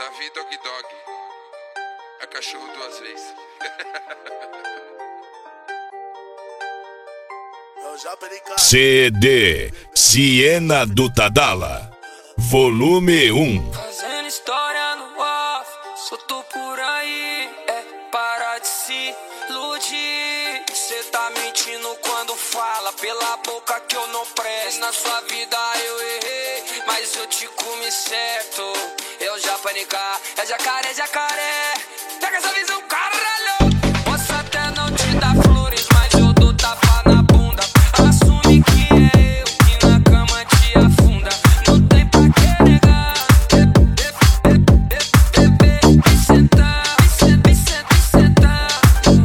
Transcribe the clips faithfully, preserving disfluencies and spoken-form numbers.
Davi Dog Dog. É cachorro duas vezes. C D Siena do Tadala, volume um. Fazendo história no off, solto por aí, é para de se iludir. Cê tá mentindo quando fala pela boca que eu não presto. Na sua vida eu errei, mas eu te comi certo. Eu já panicar, é jacaré, jacaré. Pega essa visão, caralho. Posso até não te dar flores, mas eu dou tapa na bunda. Assume que é eu que na cama te afunda. Não tem pra que negar. Me sentar, me sentar, me sentar.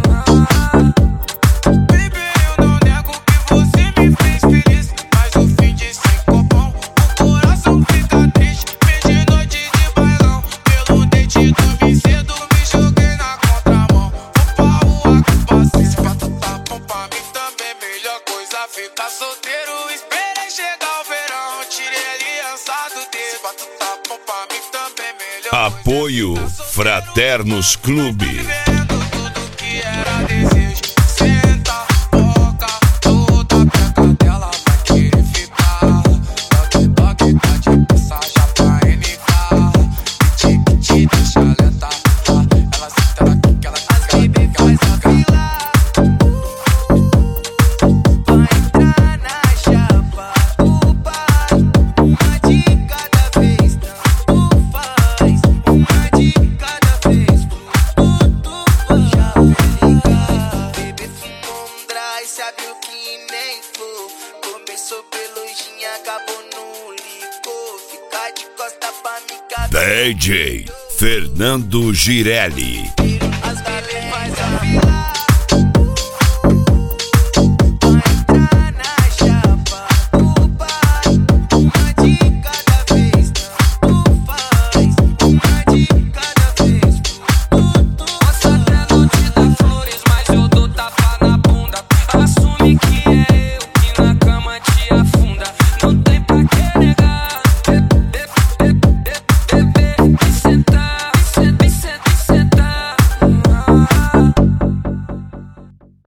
Baby, eu não nego que você me fez feliz, mas o fim de cinco bom, o coração fica triste. Perdi noite de bailão, pelo dente dormi cedo, me joguei na contramão. Opa, rua que passei, se pra tu tá bom pra mim também, melhor coisa ficar solteiro. Esperei chegar o verão, tirei aliança do dedo. Se pra tu tá bom pra mim também, melhor Apoio Fraternos Clube. vivendo tudo que era desejo. Senta, boca, toda a peca dela vai querer ficar. Dog, dog, tá de passagem pra N K. Kit, kit, deixa lenta. Ela senta daqui que ela quer, que ela quer, que ela quer. Vai entrar na chapa, upa. Uma de cada vez, tanto faz. Uma de cada vez, tudo faz. Já ligar, bebê fumou um dry, sabe o que nem for. Começou pelojinha, acabou no licor. Ficar de costa pra me caber. D J Fernando Girelli.